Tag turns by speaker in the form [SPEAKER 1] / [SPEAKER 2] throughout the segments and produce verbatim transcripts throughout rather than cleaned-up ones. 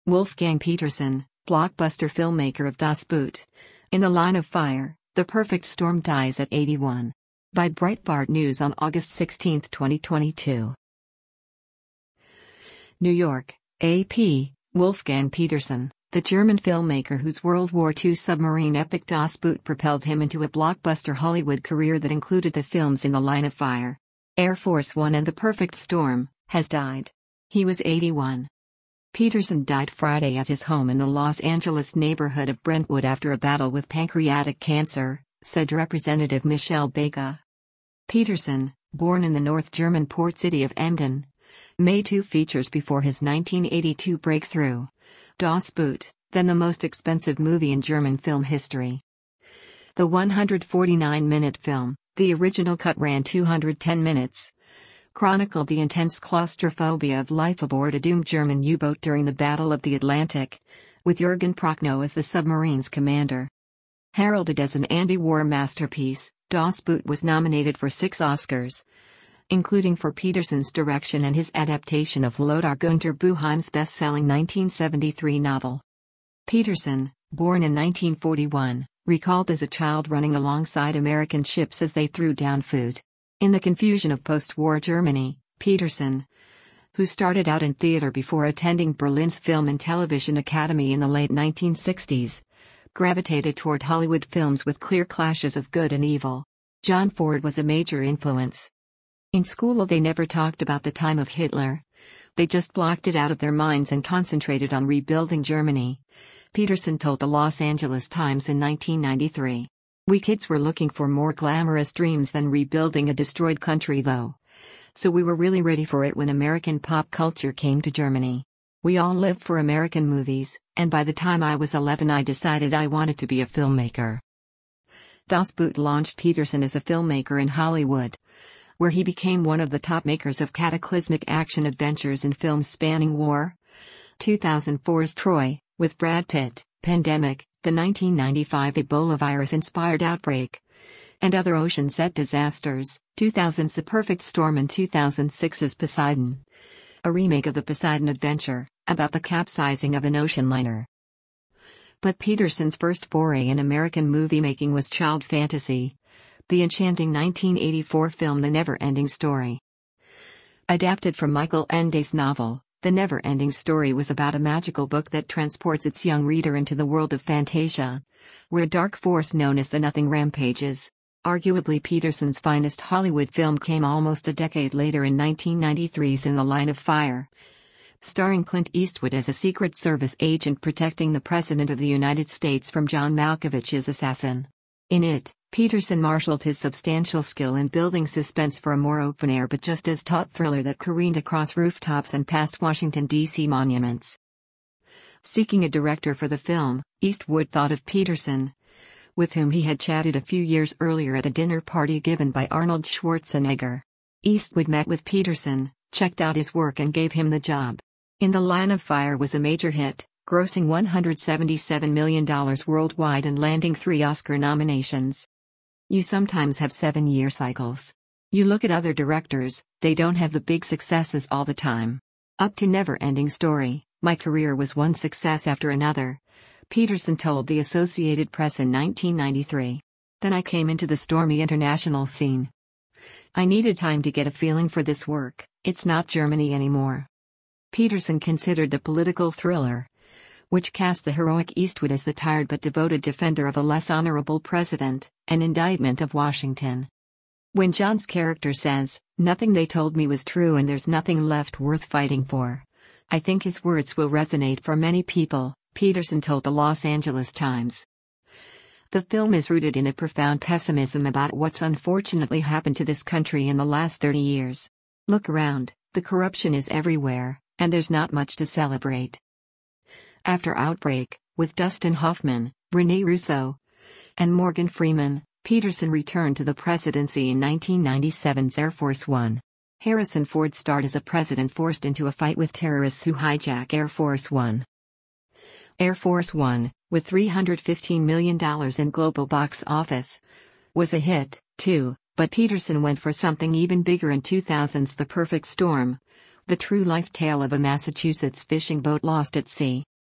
[SPEAKER 1] Wolfgang Petersen, blockbuster filmmaker of Das Boot. In the Line of Fire, The Perfect Storm dies at eighty-one. By Breitbart News on August sixteenth, twenty twenty-two. New York, A P, Wolfgang Petersen, the German filmmaker whose World War Two submarine epic Das Boot propelled him into a blockbuster Hollywood career that included the films In the Line of Fire, Air Force One and The Perfect Storm, has died. He was eighty-one. Petersen died Friday at his home in the Los Angeles neighborhood of Brentwood after a battle with pancreatic cancer, said Representative Michelle Bega. Petersen, born in the North German port city of Emden, made two features before his nineteen eighty-two breakthrough, Das Boot, then the most expensive movie in German film history. The one hundred forty-nine minute film, the original cut ran two hundred ten minutes, chronicled the intense claustrophobia of life aboard a doomed German U-boat during the Battle of the Atlantic, with Jürgen Prochnow as the submarine's commander. Heralded as an anti-war masterpiece, Das Boot was nominated for six Oscars, including for Petersen's direction and his adaptation of Lothar Gunther Buchheim's best-selling nineteen seventy-three novel. Petersen, born in nineteen forty-one, recalled as a child running alongside American ships as they threw down food. In the confusion of post-war Germany, Petersen, who started out in theater before attending Berlin's Film and Television Academy in the late nineteen sixties, gravitated toward Hollywood films with clear clashes of good and evil. John Ford was a major influence. In school they never talked about the time of Hitler. They just blocked it out of their minds and concentrated on rebuilding Germany, Petersen told the Los Angeles Times in nineteen ninety-three. We kids were looking for more glamorous dreams than rebuilding a destroyed country though. So we were really ready for it when American pop culture came to Germany. We all lived for American movies, and by the time I was eleven I decided I wanted to be a filmmaker. Das Boot launched Petersen as a filmmaker in Hollywood, where he became one of the top makers of cataclysmic action adventures in films spanning war, two thousand four's Troy, with Brad Pitt, Pandemic, the nineteen ninety-five Ebola virus-inspired outbreak, and other ocean-set disasters, two thousand's The Perfect Storm and two thousand six's Poseidon, a remake of the Poseidon Adventure, about the capsizing of an ocean liner. But Petersen's first foray in American movie-making was child fantasy, the enchanting nineteen eighty-four film The Never-Ending Story. Adapted from Michael Ende's novel, The Never-Ending Story was about a magical book that transports its young reader into the world of Fantasia, where a dark force known as the Nothing rampages. Arguably Petersen's finest Hollywood film came almost a decade later in nineteen ninety-three's In the Line of Fire, starring Clint Eastwood as a Secret Service agent protecting the President of the United States from John Malkovich's assassin. In it, Petersen marshaled his substantial skill in building suspense for a more open-air but just as taut thriller that careened across rooftops and past Washington, D C monuments. Seeking a director for the film, Eastwood thought of Petersen, with whom he had chatted a few years earlier at a dinner party given by Arnold Schwarzenegger. Eastwood met with Petersen, checked out his work and gave him the job. In the Line of Fire was a major hit, grossing one hundred seventy-seven million dollars worldwide and landing three Oscar nominations. You sometimes have seven-year cycles. You look at other directors, they don't have the big successes all the time. Up to Never-Ending Story, my career was one success after another, Petersen told the Associated Press in nineteen ninety-three. Then I came into the stormy international scene. I needed time to get a feeling for this work, it's not Germany anymore. Petersen considered the political thriller, which cast the heroic Eastwood as the tired but devoted defender of a less honorable president, an indictment of Washington. When John's character says, "Nothing they told me was true and there's nothing left worth fighting for," I think his words will resonate for many people, Petersen told the Los Angeles Times. The film is rooted in a profound pessimism about what's unfortunately happened to this country in the last thirty years. Look around, the corruption is everywhere, and there's not much to celebrate. After Outbreak, with Dustin Hoffman, Rene Russo, and Morgan Freeman, Petersen returned to the presidency in nineteen ninety-seven's Air Force One. Harrison Ford starred as a president forced into a fight with terrorists who hijack Air Force One. Air Force One, with three hundred fifteen million dollars in global box office, was a hit, too, but Petersen went for something even bigger in two thousand's The Perfect Storm, the true life tale of a Massachusetts fishing boat lost at sea.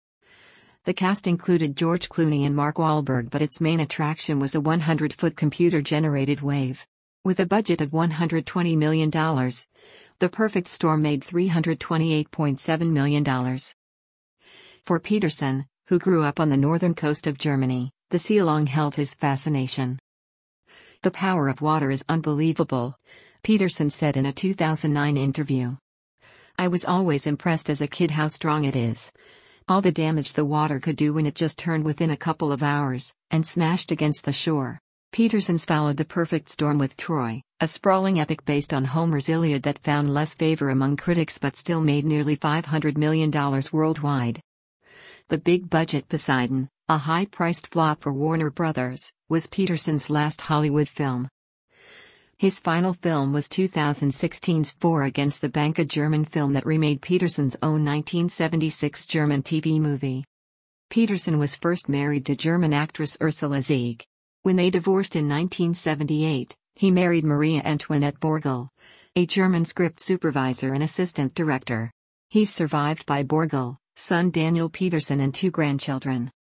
[SPEAKER 1] The cast included George Clooney and Mark Wahlberg, but its main attraction was a one hundred foot computer-generated wave. With a budget of one hundred twenty million dollars, The Perfect Storm made three hundred twenty-eight point seven million dollars. For Peterson, who grew up on the northern coast of Germany, the sea long held his fascination. "The power of water is unbelievable," Peterson said in a two thousand nine interview. "I was always impressed as a kid how strong it is. All the damage the water could do when it just turned within a couple of hours, and smashed against the shore." Peterson's followed The Perfect Storm with Troy, a sprawling epic based on Homer's Iliad that found less favor among critics but still made nearly five hundred million dollars worldwide. The big-budget Poseidon, a high-priced flop for Warner Brothers, was Peterson's last Hollywood film. His final film was two thousand sixteen's Four Against the Bank, a German film that remade Peterson's own nineteen seventy-six German T V movie. Peterson was first married to German actress Ursula Zieg. When they divorced in nineteen seventy-eight, he married Maria Antoinette Borgel, a German script supervisor and assistant director. He's survived by Borgel, son Daniel Peterson, and two grandchildren.